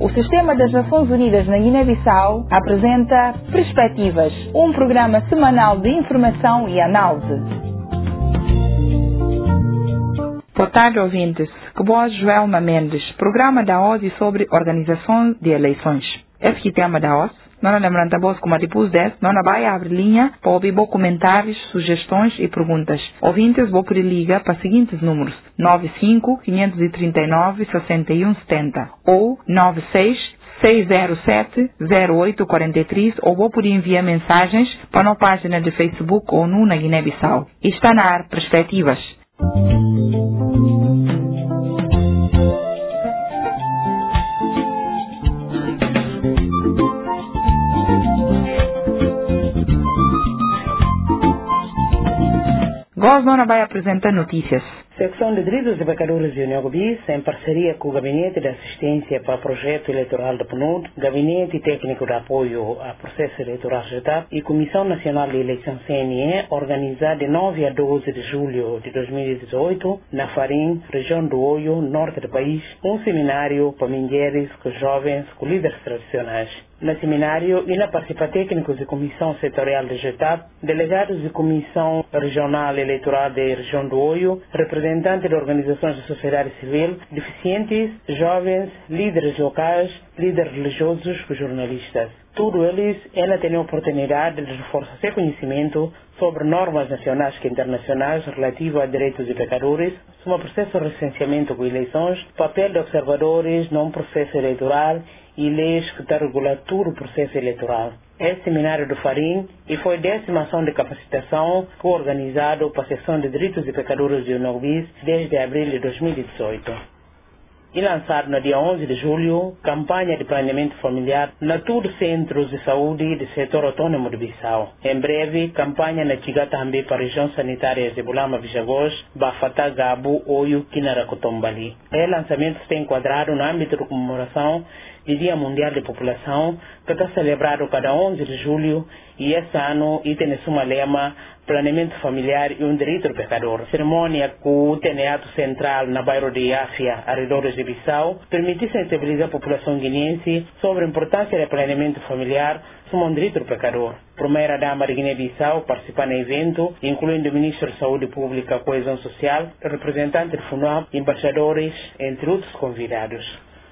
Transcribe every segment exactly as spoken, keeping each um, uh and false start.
O Sistema das Nações Unidas na Guiné-Bissau apresenta Perspectivas, um programa semanal de informação e análise. Boa tarde, ouvintes. Que voz Joelma Mendes, programa da O S I sobre organização de eleições. Esse tema da O S, nós lembramos a voz como depois desse, nós vai abrir linha para ouvir bons comentários, sugestões e perguntas. Ouvintes, vou poder ligar para os seguintes números: nove cinco, cinco três nove, seis um sete zero ou nove seis, seis zero sete, zero oito quatro três, ou vou poder enviar mensagens para a nossa página de Facebook ou no na Guiné-Bissau. Está na ar Perspectivas. Gosnona vai apresentar notícias. Secção de Direitos e Pecadores de Unhogobis, em parceria com o Gabinete de Assistência para o Projeto Eleitoral da P N U D, Gabinete Técnico de Apoio ao Processo Eleitoral G T A P e Comissão Nacional de Eleição C N E, organizada de nove a doze de julho de dois mil e dezoito, na Farim, região do Oio, norte do país, um seminário para mulheres, com jovens, com líderes tradicionais. No seminário, e na participa técnicos de Comissão Setorial de G T A P, delegados de Comissão Regional Eleitoral da região do Oio, representantes de organizações da sociedade civil, deficientes, jovens, líderes locais, líderes religiosos e jornalistas. Todos eles ainda têm a oportunidade de reforçar seu conhecimento sobre normas nacionais e internacionais relativas a direitos de pecadores, sobre o processo de recenseamento com eleições, papel de observadores no processo eleitoral e leis que regulam todo o processo eleitoral. É seminário do Farim e foi a décima ação de capacitação que foi organizado para a Seção de Direitos e Pecadores de Unhogobis desde abril de dois mil e dezoito. E lançado no dia onze de julho, campanha de planeamento familiar na todos os centros de saúde do setor autônomo de Bissau. Em breve, campanha na Tiga também para a região sanitária de Bulama, Bijagós, Bafatá, Gabo, Oio, Kinaracotombali. O lançamento está enquadrado no âmbito da comemoração do Dia Mundial da População, que está celebrado cada onze de julho, e este ano e tem como lema Planeamento Familiar e um Direito do Pecador. Cerimônia com o Teatro Central na bairro de Áfia, arredores de Bissau, permite sensibilizar a população guineense sobre a importância do planeamento familiar como um direito do pecador. Primeira-dama de Guiné-Bissau participa no evento, incluindo o Ministro de Saúde Pública e Coesão Social, representantes do FUNAP, embaixadores, entre outros convidados.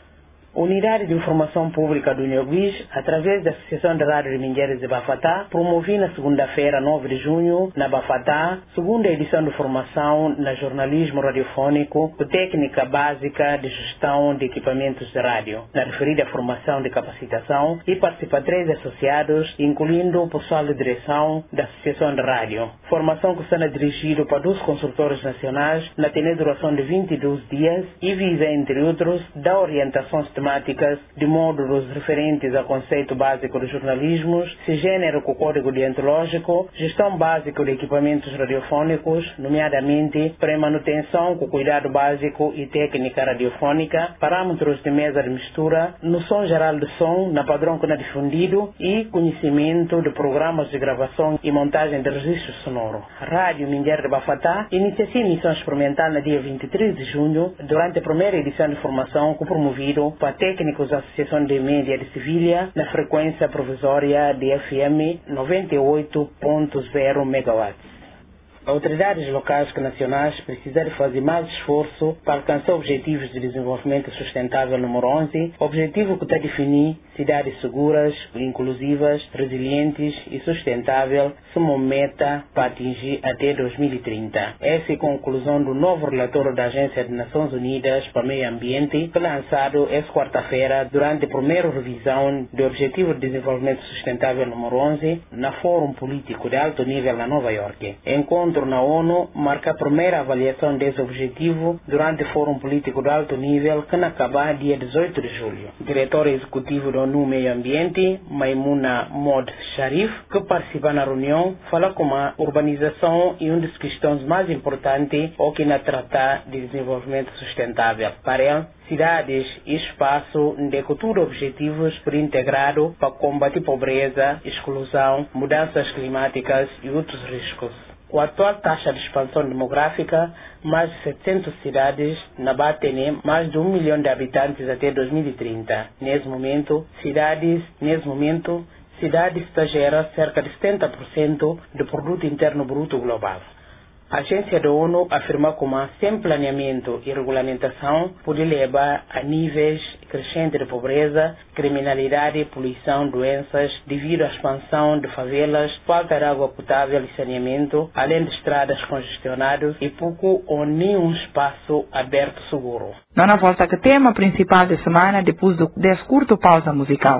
Unidade de Informação Pública do Unhogobis, através da Associação de Rádio de Mulheres de Bafatá, promoveu na segunda-feira, nove de junho, na Bafatá, segunda edição de formação na jornalismo radiofônico com técnica básica de gestão de equipamentos de rádio. Na referida formação de capacitação, e participa três associados, incluindo o pessoal de direção da Associação de Rádio. Formação que será dirigida para dois consultores nacionais, na tem duração de vinte e dois dias e visa, entre outros, dar orientações temáticas de módulos referentes ao conceito básico de jornalismo, se gênero com código deontológico, gestão básica de equipamentos radiofônicos, nomeadamente para manutenção com cuidado básico e técnica radiofônica, parâmetros de mesa de mistura, noção geral de som na padrão que é difundido e conhecimento de programas de gravação e montagem de registro sonoro. Rádio Mulher de Bafatá inicia missão experimental no dia vinte e três de junho, durante a primeira edição de formação que promovido para técnicos da Associação de Mídia de Sevilha na frequência provisória de F M noventa e oito ponto zero megawatts. Autoridades locais e nacionais precisam fazer mais esforço para alcançar objetivos de desenvolvimento sustentável número onze, objetivo que está a definir cidades seguras, inclusivas, resilientes e sustentáveis como meta para atingir até dois mil e trinta. Essa é a conclusão do novo relatório da Agência das Nações Unidas para o Meio Ambiente, que lançado esta quarta-feira durante a primeira revisão do Objetivo de Desenvolvimento Sustentável número onze na Fórum Político de Alto Nível na Nova York. Encontro na ONU marca a primeira avaliação desse objetivo durante o Fórum Político de Alto Nível que acaba dia dezoito de julho. O diretor executivo da ONU Meio Ambiente, Maimouna Mod Sharif, que participa na reunião, fala como a urbanização é uma das questões mais importantes ao que na tratar de desenvolvimento sustentável. Para ele, cidades e espaço de cultura objetivos por integrado para combater pobreza, exclusão, mudanças climáticas e outros riscos. Com a atual taxa de expansão demográfica, mais de setecentas cidades na batem mais de um milhão de habitantes até dois mil e trinta. Nesse momento, cidades, nesse momento, cidades está gerando cerca de setenta por cento do produto interno bruto global. A agência da ONU afirma como sem planeamento e regulamentação pode levar a níveis crescentes de pobreza, criminalidade, poluição, doenças, devido à expansão de favelas, falta de água potável e saneamento, além de estradas congestionadas e pouco ou nenhum espaço aberto seguro. Não na volta que tema principal da semana depois do desse curto pausa musical.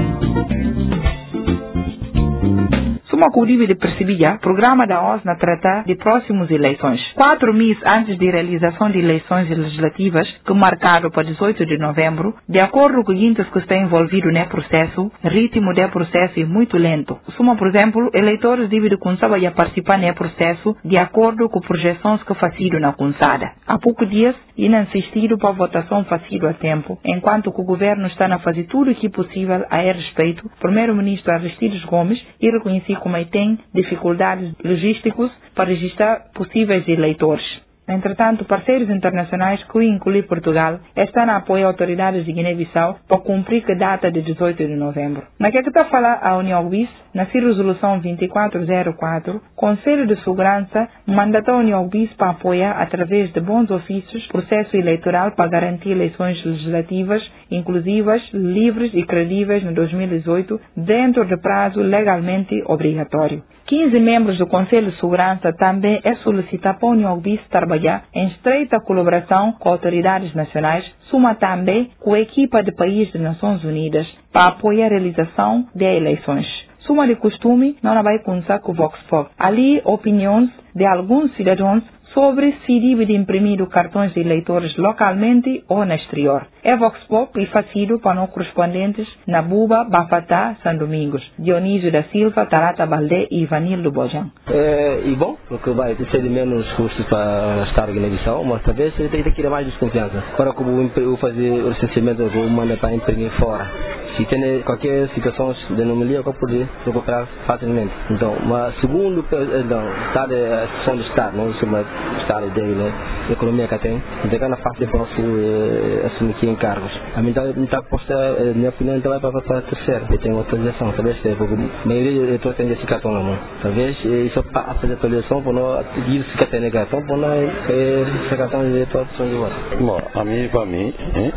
Uma curva de percebia, programa da O S na trata de próximas eleições. Quatro meses antes da realização de eleições legislativas, que marcaram para dezoito de novembro, de acordo com os que estão envolvidos no processo, o ritmo do processo é muito lento. Suma, por exemplo, eleitores devem começar a participar no processo de acordo com projeções que faziam na consada. Há poucos dias, e não insistiram para a votação fazida a tempo, enquanto que o governo está a fazer tudo o que é possível a respeito. O primeiro-ministro Aristides Gomes e reconhecido como tem dificuldades logísticas para registrar possíveis eleitores. Entretanto, parceiros internacionais, que inclui Portugal, estão a apoiar autoridades de Guiné-Bissau para cumprir a data de dezoito de novembro. Na que está a falar a União Europeia, na resolução vinte e quatro zero quatro, Conselho de Segurança mandatou a União Europeia para apoiar, através de bons ofícios, processo eleitoral para garantir eleições legislativas, inclusivas, livres e credíveis no dois mil e dezoito, dentro de prazo legalmente obrigatório. quinze membros do Conselho de Segurança também é solicitar para a União Europeia trabalhar em estreita colaboração com autoridades nacionais, suma também com a equipa de países das Nações Unidas para apoiar a realização de eleições. Suma de costume, não vai começar com o Vox Pop. Ali, opiniões de alguns cidadãos sobre se deve imprimir cartões de eleitores localmente ou no exterior. É Vox Pop e facido para não correspondentes na Buba, Bafatá, São Domingos, Dionísio da Silva, Tarata Baldé e Ivanildo Bojang. É, e bom, porque vai ter menos custos para estar aqui na edição, mas talvez tem que ter mais desconfiança. Para como eu fazer o licenciamento, eu vou mandar para imprimir fora. Se tem qualquer situação de anomalia, eu vou poder recuperar facilmente. Então, mas segundo então, está a situação do Estado, não sobre o Estado dele, né? A economia que tem, então é fácil para você assumir aqui encargos. A minha está posta, na minha opinião, então vai para a terceira. Eu tenho autorização, talvez, porque a maioria dos eleitores tem esse cartão na mão. Talvez isso para fazer a atualização, para não ir se cartão de cartão, para não esse cartão de eleitor de voto. Bom, a mim, para mim,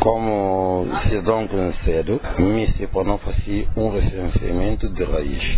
como cidadão conhecido, me se para não fazer um recenseamento de raiz.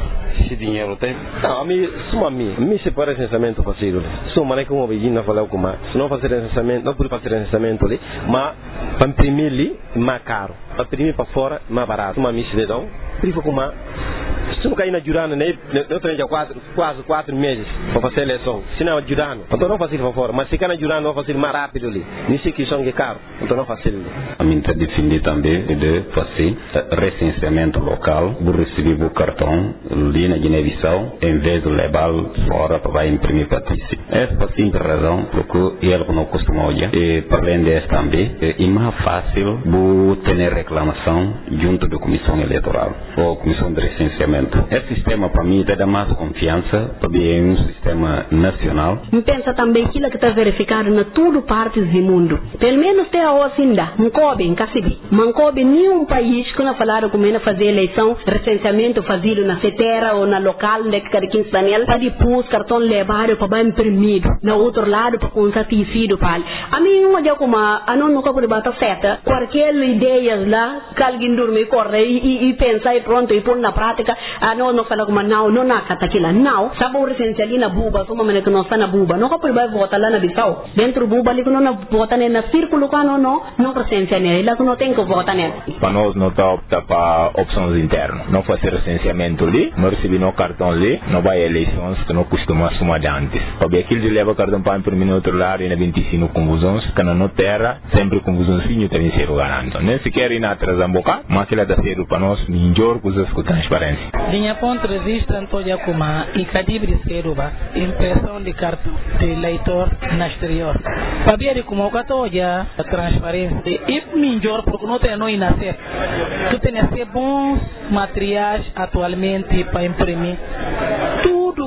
Se dinheiro tem? Não, a mim, só a mim. A mim se para recenseamento fácil. Só maneira como o vizinho não falou com mais. Se não fazer recenseamento, não pode fazer recenseamento ali, mas para imprimir ali, mais caro. Para imprimir para fora, mais barato. Uma mim cidadão, prefiro com mais. Se não cair na Jurana, né? Eu tenho quase, quase quatro meses para fazer a eleição. Se não é Jurana, então não faço para fora. Mas se cair na Jurana, eu vou fazer mais rápido ali. Nisso que são caro, então não faço ali. A mim está definido também de fazer recenseamento local, vou receber o cartão ali na Guiné-Bissau, em vez de levá-lo fora para imprimir para ti. Essa é a simples razão porque ele não costuma olhar. E para além disso também, é mais fácil vou ter reclamação junto da Comissão Eleitoral ou Comissão de Recenseamento. Esse sistema para mim dá mais confiança, também é um sistema nacional. Me pensa também aquilo que está verificado na tudo partes do mundo. Pelo menos até a Ocinda, não coube em Cacibi. Não coube nenhum país que não falaram como é fazer eleição, recenseamento fazido na setera ou na local, de cada quinze Daniel, para depois cartão levado para imprimido. Na outro lado, para contar tecido para a mim, não é como a não nunca pode bater certa. Qualquer ideia lá, que alguém dorme, corre e, e pensa e pronto, e pôr na prática. Ah, não, não fala como não, não na cataquila, não. Sabe o recense ali na Buba, uma maneira que não está na Buba, não pode vai votar lá na Bissau. Dentro do Buba, ali que não vota na círculo, não, não, não recense nele, lá que não tem que votar nele. Para nós não está optar para opções internas, não fazer recenseamento ali, não receber no cartão ali, não vai a eleições que não costuma assumir de antes. Porque aquilo de leva cartão para imprimir no outro lado e na vinte e cinco confusões, que na terra, sempre confusãozinho também ser garantido. Nem sequer ir na atrasar um bocado, mas aquilo está cedo para nós, melhor coisas com transparência. Linha ponto resiste Antônia Kuma e Cadibre Seruba, impressão de cartão de eleitor na exterior. Sabia de como o catoja a transparência e melhor porque não tem não nascer. Tu tem que bons materiais atualmente para imprimir tudo que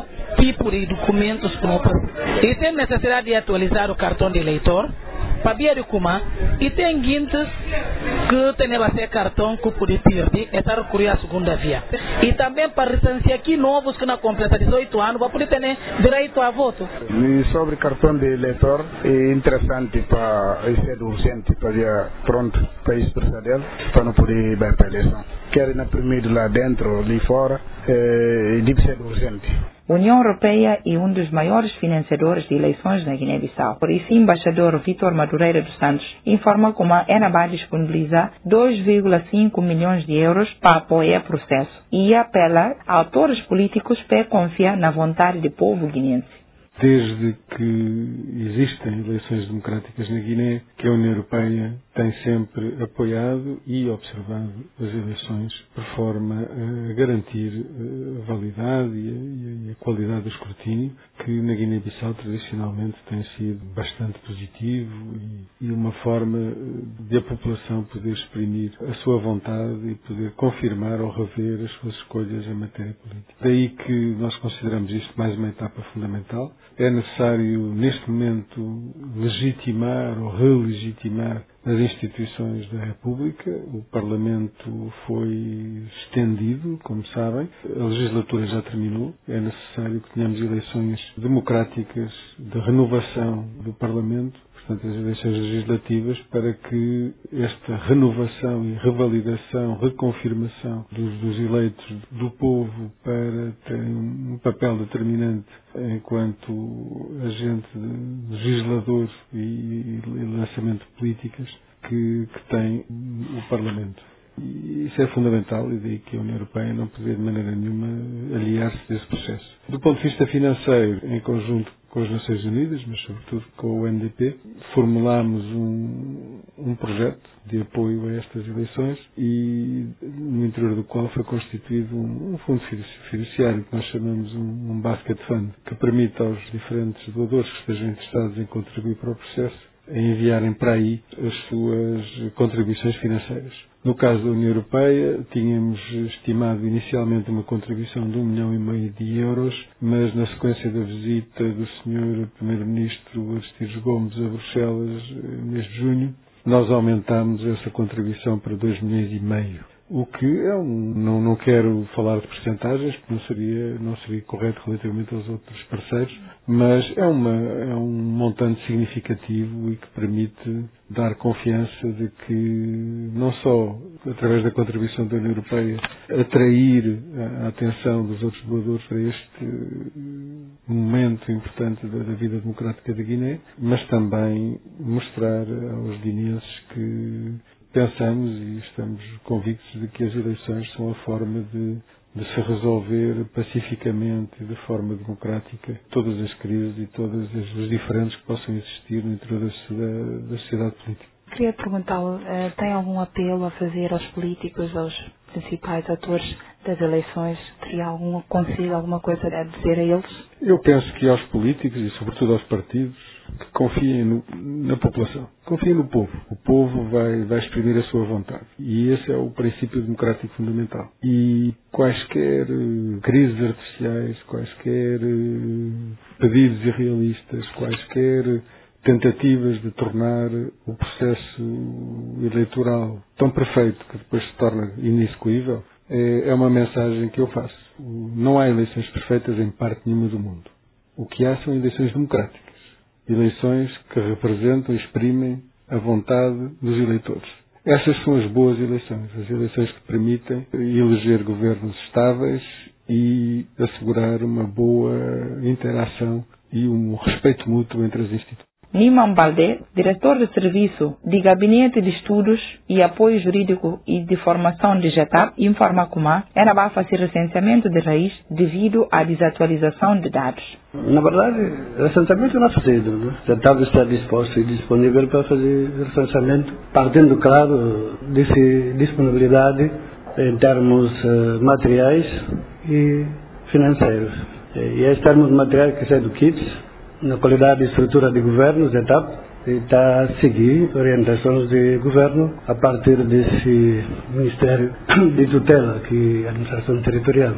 tipo de documentos que não precisa. E tem necessidade de atualizar o cartão de eleitor, para ver como e tem guintes que tem esse cartão que pode perder e está recorrer à segunda via. E também para recensear aqui novos que não completam dezoito anos, vai poder ter direito a voto. E sobre cartão de eleitor, é interessante para ser urgente, para ir pronto para expressar dele, para não poder ir para a eleição. Querem imprimir lá dentro, ali fora, é, deve ser urgente. A União Europeia é um dos maiores financiadores de eleições na Guiné-Bissau. Por isso, o embaixador Vitor Madureira dos Santos informa como a ENABA disponibiliza dois vírgula cinco milhões de euros para apoiar o processo e apela a autores políticos para confiar na vontade do povo guineense. Desde que existem eleições democráticas na Guiné, que a União Europeia tem sempre apoiado e observado as eleições por forma a garantir a validade e a qualidade do escrutínio, que na Guiné-Bissau tradicionalmente tem sido bastante positivo e uma forma de a população poder exprimir a sua vontade e poder confirmar ou rever as suas escolhas em matéria política. Daí que nós consideramos isto mais uma etapa fundamental. É necessário, neste momento, legitimar ou relegitimar as instituições da República. O Parlamento foi estendido, como sabem. A legislatura já terminou. É necessário que tenhamos eleições democráticas de renovação do Parlamento, portanto, as eleições legislativas, para que esta renovação e revalidação, reconfirmação dos, dos eleitos do povo para terem um papel determinante enquanto agente legislador e, e lançamento de políticas que, que tem o Parlamento. E isso é fundamental, e daí que a União Europeia não poder de maneira nenhuma aliar-se desse processo. Do ponto de vista financeiro, em conjunto com as Nações Unidas, mas sobretudo com o U N D P, formulámos um, um projeto de apoio a estas eleições e no interior do qual foi constituído um, um fundo fiduciário que nós chamamos um, um basket fund, que permite aos diferentes doadores que estejam interessados em contribuir para o processo a enviarem para aí as suas contribuições financeiras. No caso da União Europeia, tínhamos estimado inicialmente uma contribuição de um milhão e meio de euros, mas na sequência da visita do senhor Primeiro-Ministro Aristides Gomes a Bruxelas, no mês de junho, nós aumentámos essa contribuição para dois milhões e meio. O que é um, não, não quero falar de percentagens, porque não seria, não seria correto relativamente aos outros parceiros, mas é, uma, é um montante significativo e que permite dar confiança de que, não só através da contribuição da União Europeia, atrair a atenção dos outros doadores para este momento importante da, da vida democrática da Guiné, mas também mostrar aos guineenses que pensamos e estamos convictos de que as eleições são a forma de, de se resolver pacificamente e de forma democrática todas as crises e todos os diferentes que possam existir no interior da sociedade, da sociedade política. Queria perguntá-lo, tem algum apelo a fazer aos políticos, aos principais atores das eleições? Teria algum conselho, alguma coisa a dizer a eles? Eu penso que aos políticos e sobretudo aos partidos que confiem no, na população, confiem no povo. O povo vai, vai exprimir a sua vontade. E esse é o princípio democrático fundamental. E quaisquer uh, crises artificiais, quaisquer uh, pedidos irrealistas, quaisquer tentativas de tornar o processo eleitoral tão perfeito que depois se torna inexecuível, é, é uma mensagem que eu faço. Não há eleições perfeitas em parte nenhuma do mundo. O que há são eleições democráticas. Eleições que representam e exprimem a vontade dos eleitores. Essas são as boas eleições, as eleições que permitem eleger governos estáveis e assegurar uma boa interação e um respeito mútuo entre as instituições. Niman Baldé, diretor de serviço de Gabinete de Estudos e Apoio Jurídico e de Formação de JETAP, informa como era para fazer recenseamento de raiz devido à desatualização de dados. Na verdade, recenseamento não é feito. JETAP está disposto e disponível para fazer recenseamento, partindo, claro, dessa disponibilidade em termos uh, materiais e financeiros. E esses termos materiais que saem do K I T, na qualidade de estrutura de governo, JETAP está a seguir orientações de governo a partir desse Ministério de Tutela, que é a Administração Territorial.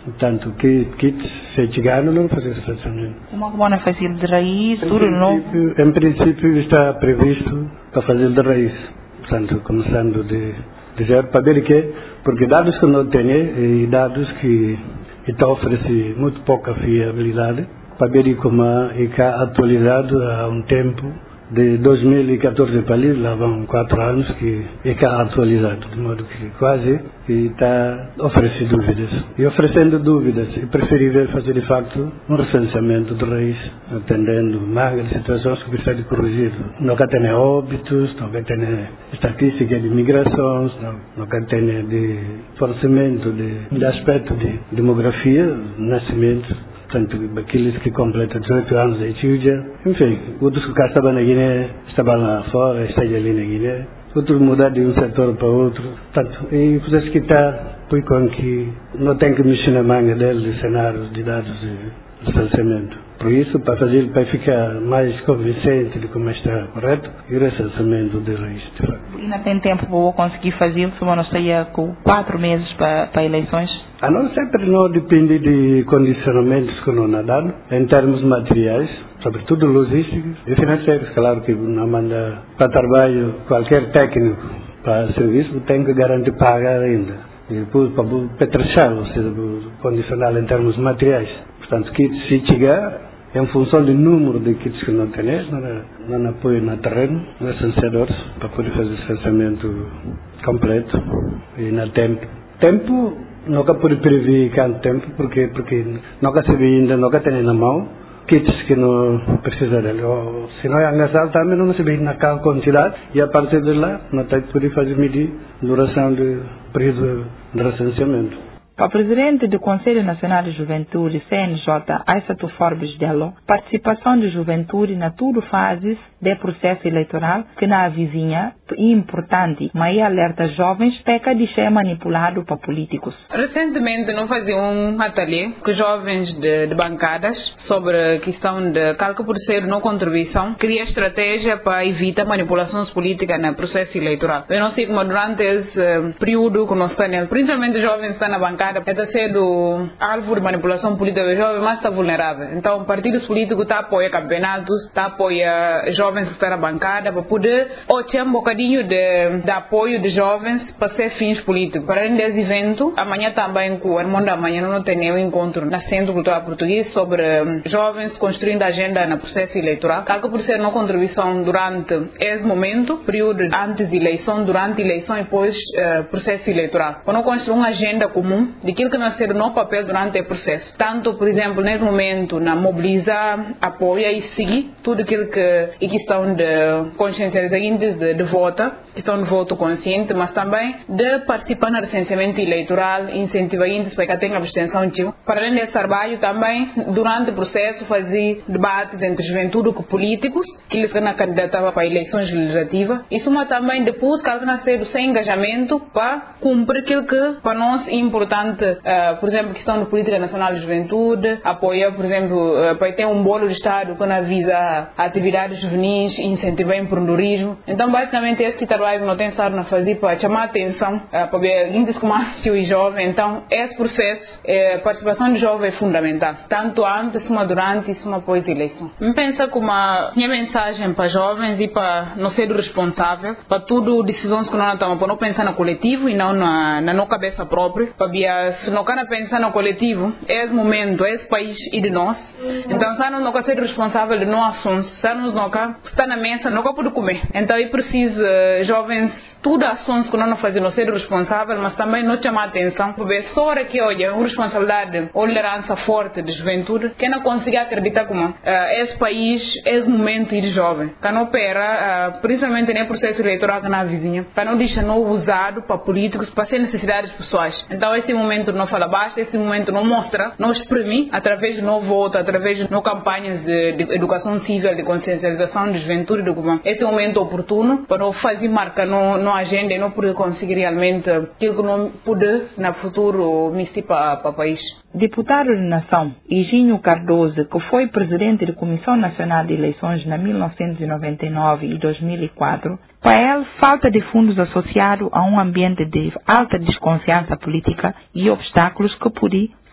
Portanto, que kits se chegar não fazer recenseamento. Uma boa fazer de raiz, tudo novo? Em princípio está previsto para fazer de raiz. Portanto, começando de, de zero, para ver que, porque dados que não tem e dados que estão oferecendo muito pouca fiabilidade, para ver como é atualizado há um tempo, de dois mil e catorze para ali, lá vão quatro anos que está atualizado, de modo que quase está oferecendo dúvidas. E oferecendo dúvidas, é preferível fazer de facto um recenseamento de raiz, atendendo mais situações que precisam de corrigir. Nunca tem óbitos, nunca tem estatística de migrações, nunca tem de fornecimento de, de aspecto de demografia, nascimento. Portanto, aqueles que completam dezoito anos de idade, enfim, outros que cá estavam na Guiné, estavam lá fora, estão ali na Guiné, outros mudar de um setor para outro, portanto, e vocês que está, por com que não tem que mexer na manga deles de cenários de dados de recenseamento. Por isso, para fazer, para ficar mais convincente de como está correto, e o recenseamento de raiz, de facto. E não tem tempo para eu conseguir fazer, se eu não estaria com quatro meses para, para eleições? A não sempre não depende de condicionamentos que não há dado, em termos materiais, sobretudo logísticos e financeiros. Claro que não manda para trabalho qualquer técnico para serviço, tem que garantir pagar ainda. E depois para petrechar, ou seja, condicional em termos materiais. Portanto, kits se chegar, em função do número de kits que não tem, não, não apoio no terreno, licenciadores, para poder fazer o licenciamento completo e na tempo. Tempo, nunca pode prever quanto tempo, porque, porque nunca se vê ainda, nunca tem na mão kits que não precisa dele. Ou, se não é engraçado, também não se vê naquela quantidade, e a partir de lá, não tem que poder fazer medir duração de período de recenseamento. Para o presidente do Conselho Nacional de Juventude, C N J, Aissatou Forbes Diallo, participação de juventude na tudo fases do processo eleitoral que na vizinha é importante, mas alerta jovens peca de ser manipulado para políticos. Recentemente não fazia um ateliê com jovens de, de bancadas sobre a questão de calca por ser não contribuição, cria estratégia para evitar manipulações políticas no processo eleitoral. Eu não sei como durante esse uh, período que nós estamos, principalmente jovens estão na bancada, está sendo alvo de manipulação política do jovem, mas está vulnerável. Então, partidos políticos estão apoiando campeonatos, estão apoiando jovens que estão na bancada, para poder ou ter um bocadinho de, de apoio de jovens para ser fins políticos. Para além desse evento, amanhã também, com o Irmão da Manhã, não tem nenhum encontro na Centro Cultural Português sobre um, jovens construindo agenda no processo eleitoral. Calca por ser uma contribuição durante esse momento, período antes de eleição, durante a eleição e depois uh, processo eleitoral. Quando construir uma agenda comum, daquilo que nós temos no papel durante o processo. Tanto, por exemplo, nesse momento, na mobilizar, apoiar e seguir tudo aquilo que é questão de consciencializar índices de, de voto, questão de voto consciente, mas também de participar no recenseamento eleitoral, incentivar índices para que tenha abstenção. Para além desse trabalho, também, durante o processo, fazer debates entre juventude e políticos, que eles querem candidatar para eleições legislativas. Isso, mas também, depois, que eles nasceram sem engajamento para cumprir aquilo que, para nós, é importante. Uh, por exemplo, questão de política nacional de juventude, apoiar, por exemplo, uh, para ter um bolo de Estado que avisa atividades juvenis e incentivar o empreendedorismo. Então, basicamente, esse trabalho que nós temos estado a fazer para chamar a atenção, uh, para ver índice que mais e jovem. Então, esse processo, a uh, participação de jovem é fundamental, tanto antes, como durante e como após a eleição. Eu penso que uma minha mensagem para jovens e para não ser responsável, para tudo decisões que nós estamos, para não pensar no coletivo e não na, na nossa cabeça própria, para se não quer pensar no coletivo, esse momento, esse país e de nós. Então, se nós não queremos ser responsáveis de nós assuntos, se nós não queremos estar na mesa, não podemos comer. Então, é preciso, jovens, tudo ações que nós não fazemos, ser responsáveis, mas também não chamar a atenção, porque só aqui, olha, uma responsabilidade ou liderança forte de juventude, que não consiga acreditar como uh, esse país, esse momento e de jovem, que não opera, uh, principalmente no processo eleitoral que na vizinha, para não deixar não usado para políticos, para ser necessidades pessoais. Então, esse momento não fala basta, esse momento não mostra, não exprime, através de no voto, através de no campanhas de, de educação civil, de consciencialização de juventude, do governo. Esse é o momento oportuno para não fazer marca no, no agenda e não poder conseguir realmente aquilo que não poder, no futuro, mistir para o país. Deputado de Nação, Higínio Cardoso, que foi presidente da Comissão Nacional de Eleições na mil novecentos e noventa e nove e dois mil e quatro, para ele, falta de fundos associado a um ambiente de alta desconfiança política e obstáculos que podem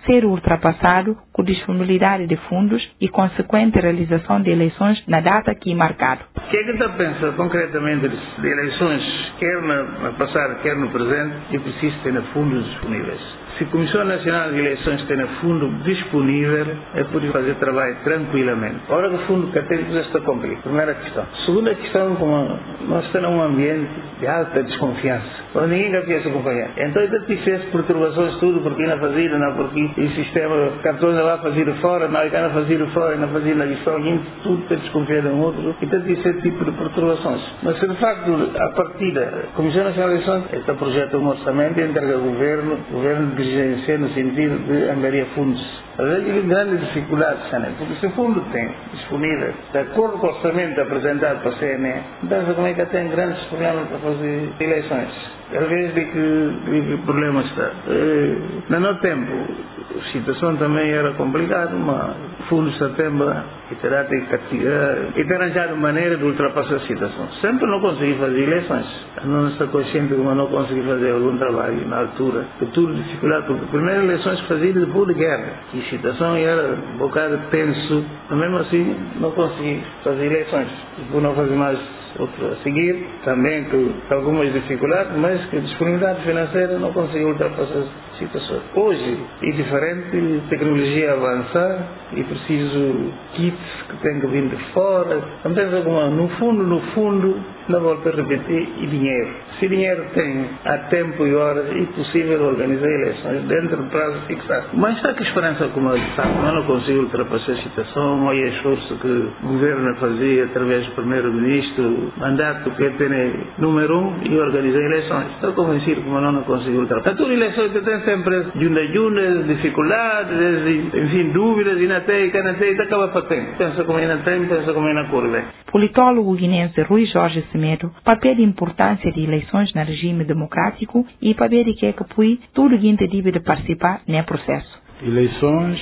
ser ultrapassado com disponibilidade de fundos e consequente realização de eleições na data que é marcado. O que é que está a pensar concretamente de eleições, quer no passado, quer no presente, e preciso ter fundos disponíveis? Se a Comissão Nacional de Eleições tem fundo disponível, é poder fazer trabalho tranquilamente. Ora que o fundo que tem já está complicado. Primeira questão. Segunda questão, como nós estamos num ambiente de alta desconfiança, onde ninguém quer se acompanhar. Então, ainda tivesse perturbações tudo, porque não fazia, não porque o sistema, cartões não vai fazer fora, não vai fazer fora, não fazia na lição, tudo está desconfiado um outro. Então, esse tipo de perturbações. Mas, de facto, a partida, a Comissão Nacional de Eleições, este projeto um orçamento e entrega ao governo, o governo no sentido de angariar fundos. Mas há grandes dificuldades, porque se o fundo tem disponível, de acordo com o orçamento apresentado para a C N E, então como é que tem grandes problemas para fazer eleições. Às vezes de que, de que problema está. Eh, no nosso tempo, a situação também era complicada, mas o fundo de setembro e terá de castigar e ter arranjado maneira de ultrapassar a situação. Sempre não consegui fazer eleições. Não está consciente como não consegui fazer algum trabalho na altura. Que tudo dificuldade, porque as primeiras eleições que fazia depois de guerra. E a situação era um bocado tenso. Mas mesmo assim, não consegui fazer eleições. Depois não fazer mais outro a seguir, também com algumas dificuldades, mas que a disponibilidade financeira não conseguiu ultrapassar a situação. Hoje é diferente, tecnologia avançar e preciso kits que têm que vir de fora. Então, alguma, no fundo, no fundo, não volto a repetir, e dinheiro. Se dinheiro tem a tempo e horas, é possível organizar eleições dentro do prazo fixado. Mas está que a esperança, como eu disse, não consigo ultrapassar a situação, olha o esforço que o governo fazia através do primeiro-ministro, mandato que tem número um e organizar eleições. Estou convencido que não consigo ultrapassar. Todas as eleições que tem sempre juntas, dificuldades, enfim, dúvidas, e não tem, e não tem, acaba para ter. Pensa como ainda tem, pensa como ainda curva. Politólogo guinense Rui Jorge Semedo, papel de importância de eleições no regime democrático e papel de que é que põe tudo que deve de participar nesse processo. Eleições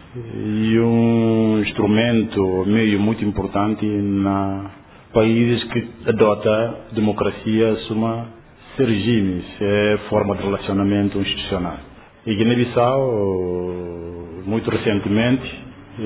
é um instrumento meio muito importante na países que adotam democracia assuma esse regime, é forma de relacionamento institucional. E Guiné-Bissau, muito recentemente,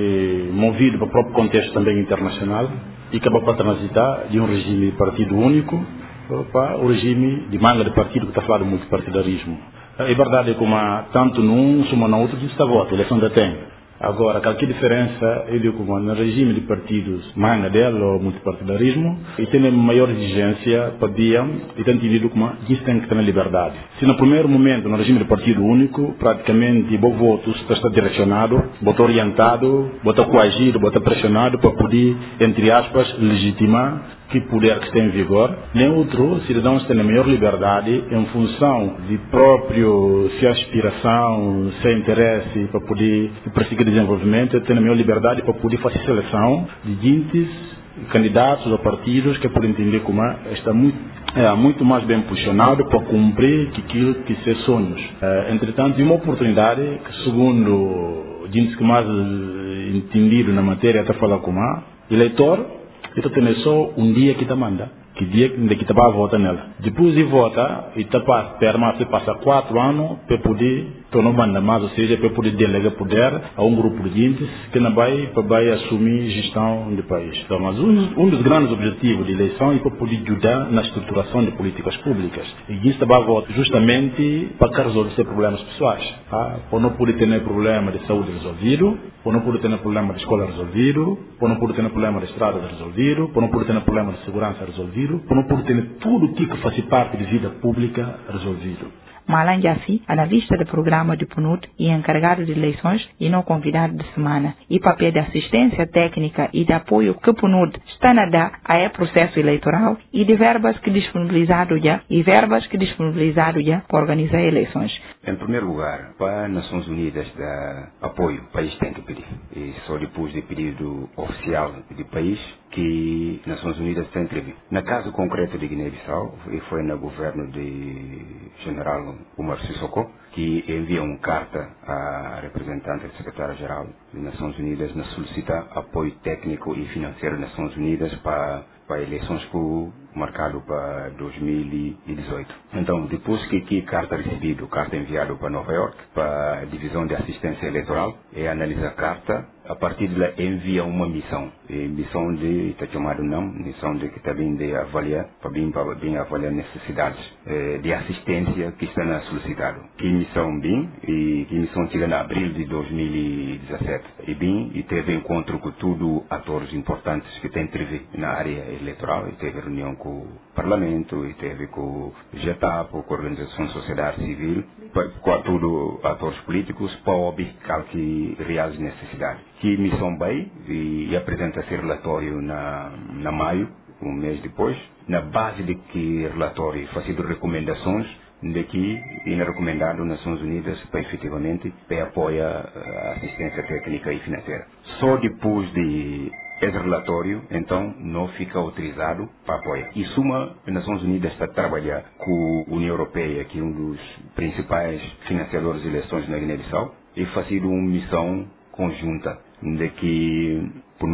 movido para o próprio contexto também internacional, e acabou para transitar de um regime de partido único para o regime de manga de partido, que está falando muito de partidarismo. É verdade que como tanto num como no outro está voto, a eleição ainda tem. Agora, qualquer diferença, eu digo como no regime de partidos manga dela ou multipartidarismo, e tem maior exigência para dia, e tem entendido como isso tem que ter liberdade. Se no primeiro momento, no regime de partido único, praticamente o voto está direcionado, voto orientado, voto coagido, voto pressionado para poder, entre aspas, legitimar que poder que está em vigor, nem outro cidadãos têm a maior liberdade em função de próprio se aspiração, se interesse para poder perseguir desenvolvimento, têm a maior liberdade para poder fazer seleção de gente, candidatos ou partidos que podem entender como está muito é muito mais bem posicionado para cumprir aquilo que são sonhos. É, entretanto, uma oportunidade que, segundo gente que mais entendido na matéria, está falando como eleitor, então tem só um dia que está manda, que dia que está para votar nela. Depois de votar, e está para permanecer passar quatro anos para poder tornar manda mais, ou seja, para poder delegar poder a um grupo de gente que não vai para vai assumir gestão do país. Então, mas um, um dos grandes objetivos da eleição é para poder ajudar na estruturação de políticas públicas. E isso está para votar justamente para resolver esses problemas pessoais. Tá? Para não poder ter problema de saúde resolvido, para não poder ter problema de escola resolvido, para não poder ter problema de estrada resolvido, para não poder ter problema de segurança resolvido, para não poder ter tudo o que faz parte de vida pública resolvido. Malan Jassi, analista do programa de P N U D e encarregado de eleições e não convidado de semana, e papel de assistência técnica e de apoio que o P N U D está a dar a é processo eleitoral e de verbas que disponibilizado já e verbas que disponibilizado já para organizar eleições. Em primeiro lugar, para as Nações Unidas dar apoio, o país tem que pedir. E só depois de pedido oficial do país, que as Nações Unidas têm entrevido. No caso concreto de Guiné-Bissau, foi no governo de General Umar Sissoko, que envia uma carta à representante do secretário-geral das Nações Unidas na solicita apoio técnico e financeiro das Nações Unidas para para eleições que marcado para dois mil e dezoito. Então, depois que que carta recebida, carta enviada para Nova York, para a divisão de assistência eleitoral, e analisa a carta, a partir de lá envia uma missão, e missão de, está chamado não, missão de que está bem de avaliar, para bem, para bem avaliar necessidades eh, de assistência que está na solicitado. Que missão bem, e que missão chega em abril de dois mil e dezessete. E bem, e teve encontro com tudo atores importantes que têm intervido na área eleitoral, e teve reunião com o Parlamento, e teve com o GETAP, com a Organização de Sociedade Civil, com tudo atores políticos, para obter que reais necessidades. Que missão vai e, e apresenta esse relatório na, na maio, um mês depois, na base de que relatório fazendo recomendações de que é recomendado às Nações Unidas para efetivamente para apoiar a assistência técnica e financeira. Só depois de esse relatório, então, não fica autorizado para apoiar. E suma, as Nações Unidas está a trabalhar com a União Europeia, que é um dos principais financiadores de eleições na Guiné-Bissau, e fazendo uma missão conjunta, de que o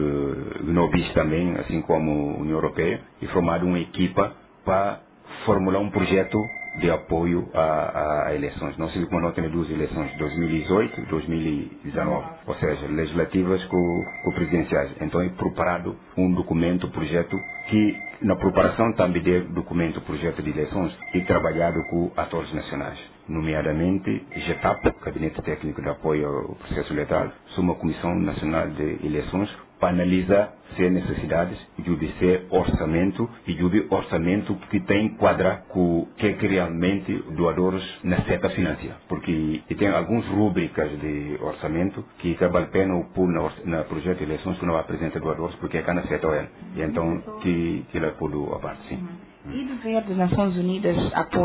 Gnobis também, assim como a União Europeia, e formado uma equipa para formular um projeto de apoio a, a, a eleições. Nós como nós temos duas eleições, dois mil e dezoito e dois mil e dezenove, ou seja, legislativas com, com presidenciais. Então é preparado um documento, projeto, que na preparação também de documento, projeto de eleições, e trabalhado com atores nacionais, nomeadamente GETAP, Gabinete Técnico de Apoio ao Processo Eleitoral, uma Comissão Nacional de Eleições, para analisar se necessidades de ser orçamento e de orçamento que tem enquadra com o que, que realmente doadores necessitam financiar. Porque tem algumas rubricas de orçamento que vale a pena pôr na, na projeto de eleições que não apresenta doadores porque é que não aceita ele. E então que, que ele pôr a parte, sim. E o dever das Nações Unidas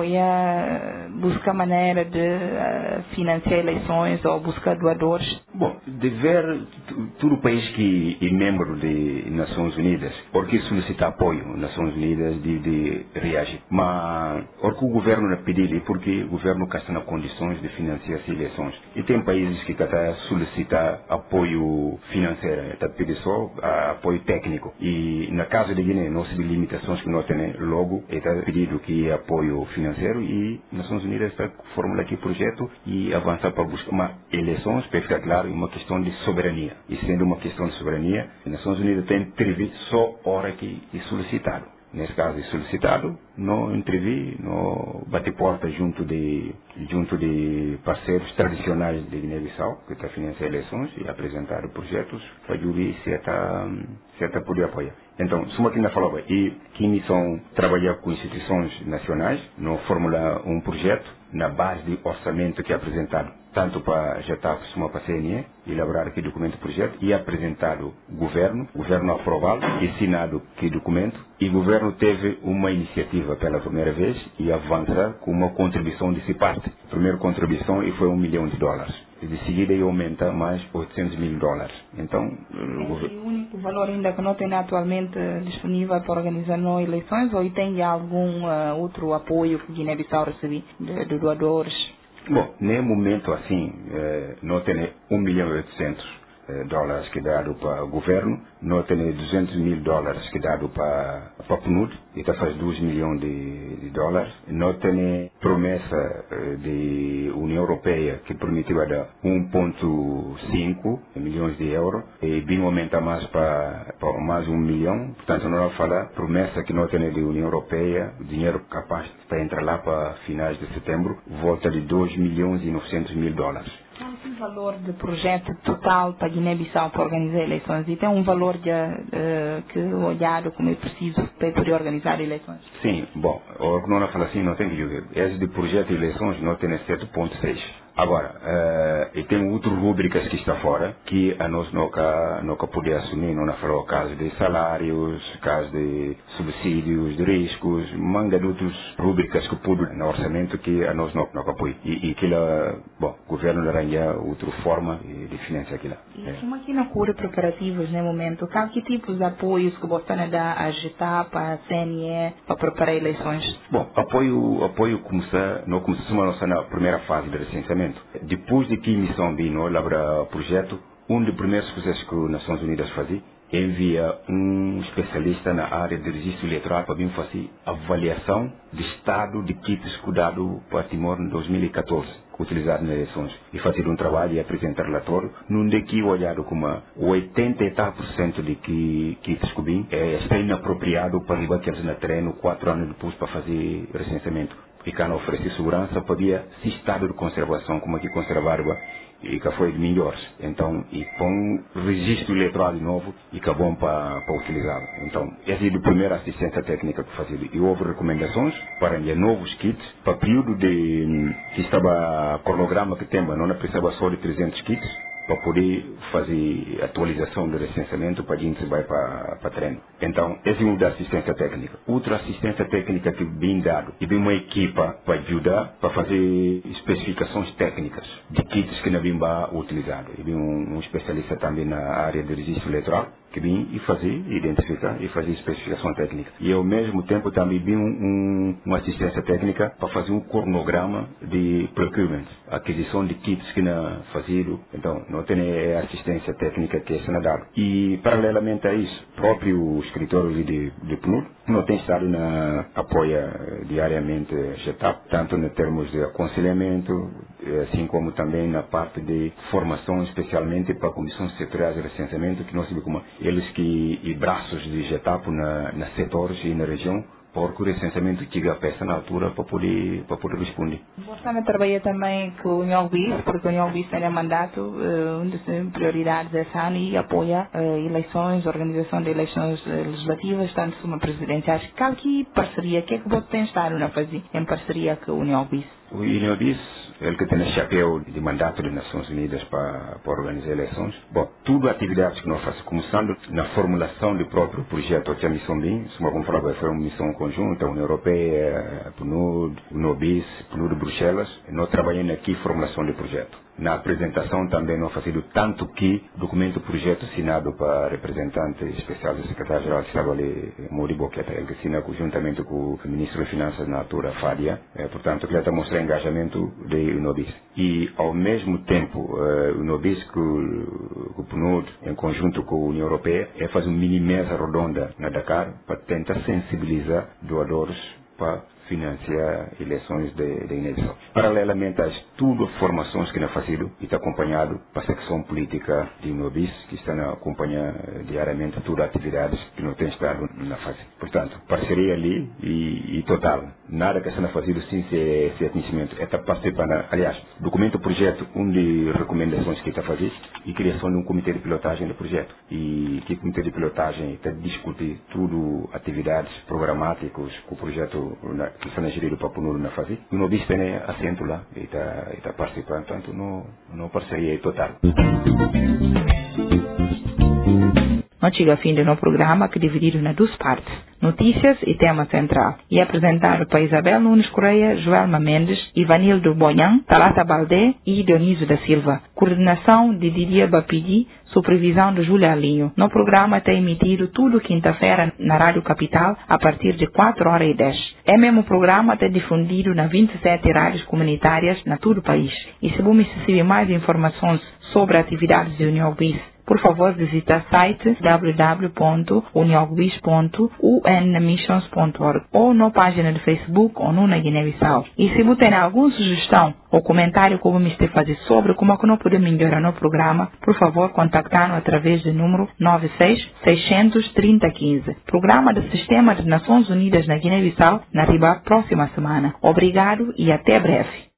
apoia, busca maneira de uh, financiar eleições ou buscar doadores? Bom, dever, todo país que é membro de Nações Unidas, porque solicita apoio às Nações Unidas de, de reagir. Mas, porque o governo não pediu, porque o governo está nas condições de financiar as eleições. E tem países que estão solicitar apoio financeiro, está pedindo só uh, apoio técnico. E, no caso de Guiné, nós temos limitações que nós temos logo, está pedido que é apoio financeiro e as Nações Unidas está formulando aqui o projeto e avançar para buscar uma eleições, para ficar claro, uma questão de soberania. E sendo uma questão de soberania, as Nações Unidas têm entrevistado só hora que é solicitado. Nesse caso é solicitado, não entrevi, não bate porta junto de, junto de parceiros tradicionais de Guiné-Bissau, que está financiando eleições e apresentar projetos para ver se está, se está poder apoiar. Então, se uma que ainda falava, e que missão trabalhar com instituições nacionais, não formular um projeto na base de orçamento que é apresentado tanto para a GETAP como para a C N E, elaborar aquele documento projeto e apresentado ao governo, o governo aprovado e assinado aquele documento, e o governo teve uma iniciativa pela primeira vez e avança com uma contribuição de si parte. A primeira contribuição e foi um milhão de dólares. E de seguida ele aumenta mais oitocentos mil dólares. Então, o governo... o único valor ainda que não tem atualmente disponível para organizar não eleições, ou tem algum uh, outro apoio que Guiné-Bissau recebe de, de doadores? Bom, nem momento assim, eh, não tem um milhão e oitocentos dólares que é dado para o governo, não tem duzentos mil dólares que é dado para a P N U D, e está faz dois milhões de, de dólares, não tem promessa eh, de União Europeia que permitiu dar um vírgula cinco milhões de euros, e bem aumenta mais para, para mais um milhão, portanto não vamos falar promessa que não tem de União Europeia, dinheiro capaz de entrar lá para finais de setembro, volta de dois milhões e novecentos mil dólares. Qual é o valor de projeto total para Guiné-Bissau para organizar eleições? E tem um valor de, uh, que olhado como é preciso para poder organizar eleições? Sim, bom, o que não fala assim, não tem que dizer. Esse de projeto de eleições não tem sete vírgula seis. Agora, uh, e tem outras rubricas que está fora, que a nós nunca, nunca podia assumir, não falou caso de salários, caso de subsídios, de riscos, manga de outras rubricas que pude no orçamento que a nós nunca, nunca apoia. E, e aquilo, bom, o governo arranha outra forma de financiar aquilo. E é. Como aqui na cura preparativos, no momento, qual que tipos de apoios que você dá a agitar para a C N E, para preparar eleições? Bom, apoio, apoio começa, não começamos na primeira fase de recenseamento. Depois de que a missão vino elaborar o projeto, um dos primeiros coisas que as Nações Unidas fazia, envia um especialista na área de registro eleitoral para vir fazer avaliação do estado de kits cuidado para Timor em dois mil e catorze, utilizado nas eleições, e fazer um trabalho e apresentar relatório, num de que olhado como oitenta e tal por cento de que kits que vêm é, está inapropriado para levar aqueles na terreno quatro anos depois para fazer recenseamento. E cá não oferecer segurança, podia se estado de conservação, como aqui conservaram, e que foi de melhores. Então, e põe registro eleitoral de novo e que é bom para, para utilizá-lo. Então, essa é a primeira assistência técnica que fazia. E houve recomendações para novos kits, para período de, que estava cronograma que temos, não precisava só de trezentos kits, para poder fazer atualização do recenseamento para a gente vai para, para treino. Então, esse é um da assistência técnica. Outra assistência técnica que vem dado, e vem uma equipa para ajudar, para fazer especificações técnicas de kits que não vem utilizado. E vem um, um especialista também na área de registro eleitoral, que vem e fazer, identificar e fazer especificação técnica. E ao mesmo tempo também vem um, um, uma assistência técnica para fazer um cronograma de procurement, aquisição de kits que não fazido. Então, não tem assistência técnica que é senadado. E, paralelamente a isso, próprio escritório de, de P N U D não tem estado na apoia diariamente a GETAP, tanto em termos de aconselhamento, assim como também na parte de formação, especialmente para comissões setoriais de recenseamento, que nós sabemos como eles que e braços de GETAP na, nas setores e na região, porque o recenseamento chega a peça na altura para poder, para poder responder. Você trabalha também com o União Bis, porque o União Bis tem mandato, uh, uma das prioridades desse ano e apoia uh, eleições, organização de eleições legislativas, tanto como presidenciais. Qual que parceria, o que é que você tem estado a fazer em parceria com o União Bis? O União Bis, ele que tem o chapéu de mandato das Nações Unidas para, para organizar eleições. Bom, tudo atividades que nós fazemos, começando na formulação do próprio projeto que a missão bem, como falava, foi uma missão conjunta, a União Europeia, P N U D, União Bis, P N U D de Bruxelas, nós trabalhamos aqui formulação do projeto. Na apresentação também nós fazemos tanto que documento projeto assinado para representante especial do secretário-geral de Estado ali, Mori Boqueta, ele que assina conjuntamente com o ministro de Finanças na altura, Fádia, é, portanto, que ele está mostrando engajamento de Unobis. E, ao mesmo tempo, uh, o Unobis com o P N U D, em conjunto com a União Europeia, é fazer uma mini-mesa redonda na Dakar para tentar sensibilizar doadores para financiar eleições de, de Guiné-Bissau. Paralelamente a tudo formações que não fazido e está acompanhado para a secção política de Unobis, que está a acompanhar diariamente todas as atividades que não tem estado na fase. Portanto, parceria ali e, e total. Nada que está fazido sem ser, ser conhecimento. É estar participando, aliás, documento projeto, um de recomendações que está fazendo e criação de um comitê de pilotagem do projeto. E que comitê de pilotagem está a discutir tudo atividades programáticas com o projeto que está gerido para o na fase. O Unobis tem assento lá e está, está participando, portanto, não, não parceria total. Nós chegamos ao fim do nosso programa, que é dividido em duas partes, notícias e tema central, e apresentado para Isabel Nunes Correia, Joelma Mendes, Ivanildo Bonham, Talata Baldé e Dionísio da Silva. Coordenação de Didier Bapidi, supervisão de Júlia Alinho. No programa está emitido tudo quinta-feira na Rádio Capital, a partir de quatro horas e dez. É mesmo programa está difundido nas vinte e sete rádios comunitárias na todo o país. E se você receber mais informações sobre atividades da União Bis, por favor, visite o site w w w ponto uniogbis ponto u n missions ponto org ou na página de Facebook ou no na Guiné-Bissau. E se você tem alguma sugestão ou comentário que você esteja fazer sobre como que nós podemos melhorar no programa, por favor, contactar-nos através do número nove seis, seis zero zero, três zero um cinco. Programa do Sistema das Nações Unidas na Guiné-Bissau, na riba próxima semana. Obrigado e até breve.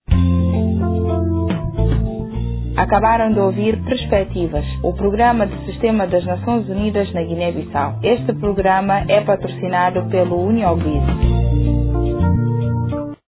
Acabaram de ouvir Perspectivas, o programa do Sistema das Nações Unidas na Guiné-Bissau. Este programa é patrocinado pelo União Bis.